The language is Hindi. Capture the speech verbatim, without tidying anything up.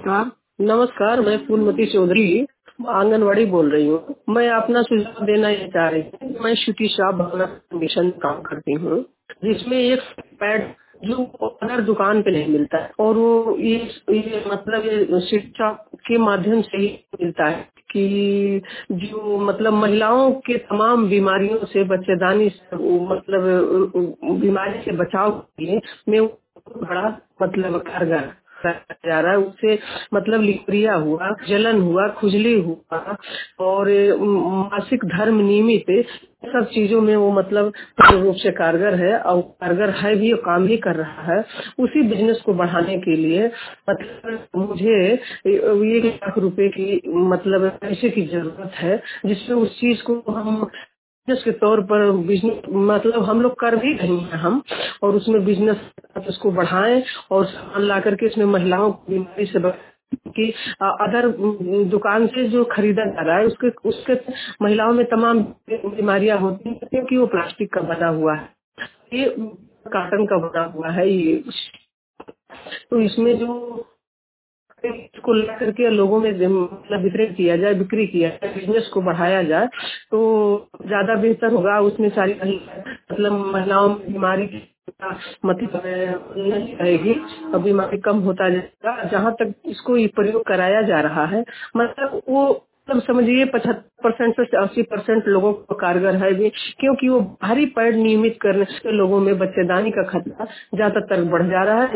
नमस्कार। नमस्कार, मैं फूलमती चौधरी आंगनवाड़ी बोल रही हूँ। मैं अपना सुझाव देना ये चाह रही हूँ। मैं श्रुति शाह भावना मिशन में काम करती हूँ, जिसमें एक पैड जो अगर दुकान पे नहीं मिलता है और वो ये, ये मतलब ये शिक्षा के माध्यम से ही मिलता है कि जो मतलब महिलाओं के तमाम बीमारियों से बच्चेदानी से वो मतलब बीमारी से बचाव के लिए में वो बड़ा मतलब कारगर जा रहा है। उससे मतलब लिक्रिया हुआ, जलन हुआ, खुजली हुआ और मासिक धर्म नियमित सब चीजों में वो मतलब पूर्ण रूप से कारगर है और कारगर है भी और काम भी कर रहा है। उसी बिजनेस को बढ़ाने के लिए मतलब मुझे एक लाख रुपए की मतलब पैसे की जरूरत है, जिससे उस चीज को हम बिजनेस के तौर पर बिजनेस मतलब हम लोग कर भी रही हैं हम, और उसमें बिजनेस उसको बढ़ाएं और सामान ला करके इसमें महिलाओं को बीमारी से बचाएं कि अदर दुकान से जो खरीदा जा रहा है उसके उसके महिलाओं में तमाम बीमारियां होती हैं क्योंकि वो प्लास्टिक का बना हुआ है, ये कार्टन का बना हुआ है। ये तो इसमें जो इसको ला करके लोगों में मतलब वितरण किया जाए, बिक्री किया जाए, बिजनेस को बढ़ाया जाए तो ज्यादा बेहतर होगा। उसमें सारी मतलब महिलाओं में बीमारी की मतलब नहीं रहेगी और बीमारी कम होता जाएगा। जहाँ तक इसको ये प्रयोग कराया जा रहा है मतलब वो मतलब समझिए पचहत्तर परसेंट से अस्सी परसेंट लोगों को कारगर है भी, क्योंकि वो भारी पैड नियमित करने से लोगों में बच्चेदानी का खतरा ज्यादातर बढ़ जा रहा है।